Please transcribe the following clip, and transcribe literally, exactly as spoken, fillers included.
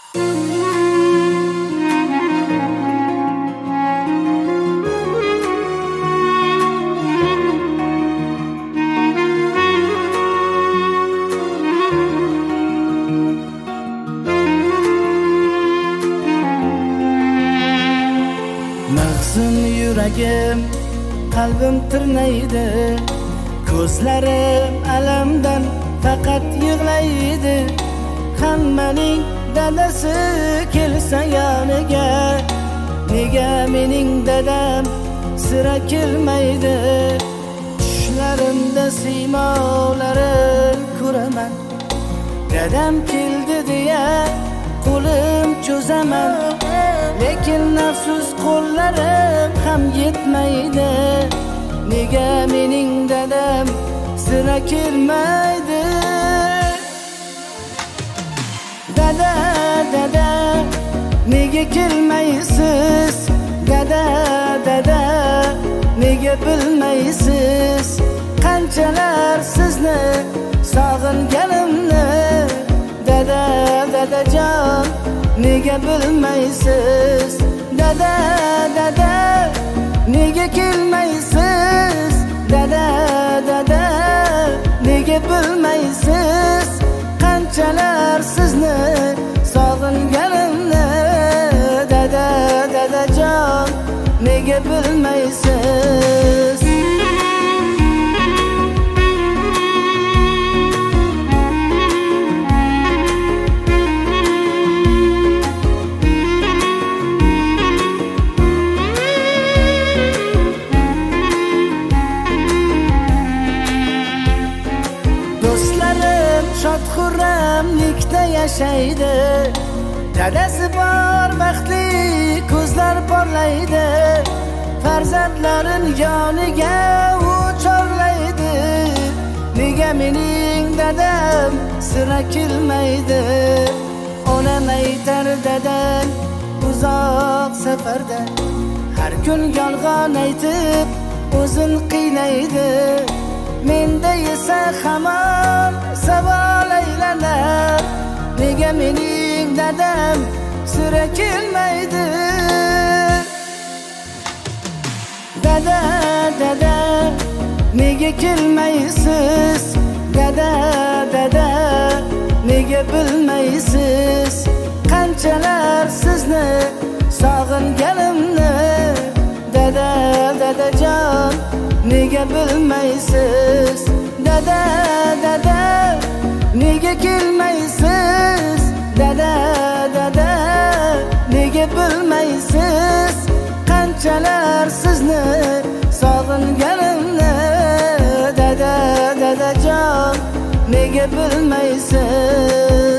Mahzun yuragim, qalbim tirnaydi, ko'zlarim alamdan faqat yig'laydi. Hammaning dadasi kelsa yoniga, nega mening dadam sira kelmaydi? Tushlarimda siymolarin ko'raman, dadam keldi deya qo'lim cho'zaman, lekin nafsus qo'llarim ham yetmaydi. Nega mening dadam sira kelmaydi? Dada, dada, nega kelmaysiz? Dada, dada, nega bilmaysiz? Qanchalar sizni sog'inganimni, dada, dadajon, nega bilmaysiz? Dada, dada, nega kelmaysiz? Dada, dada, nega bilmaysiz? Qanchalar sizni sog'inganimni, dada, dadajon, nega bilmaysiz? Shod xurramlikda yashaydi, dadasi bor baxtli ko'zlar porlaydi, farzandlarin yoniga u chorlaydi. Nega mening dadam sira kelmaydi? Onam aytar dadam uzoq safarda, har kun yolg'on aytib o'zin qiynaydi. Menda esa hamon savol aylanar, nega mening dadam sira kelmaydi? Dada, dada, nega kelmaysiz? Dada, dada, nega bilmaysiz? Qanchalar sizni sog'inganimni, dada, dadajon, nega bilmaysiz? Dada, dada, nega kelmaysiz? Dada, dada, nega bilmaysiz? Qanchalar sizni sog'inganimni, dada, dadajon, nega bilmaysiz?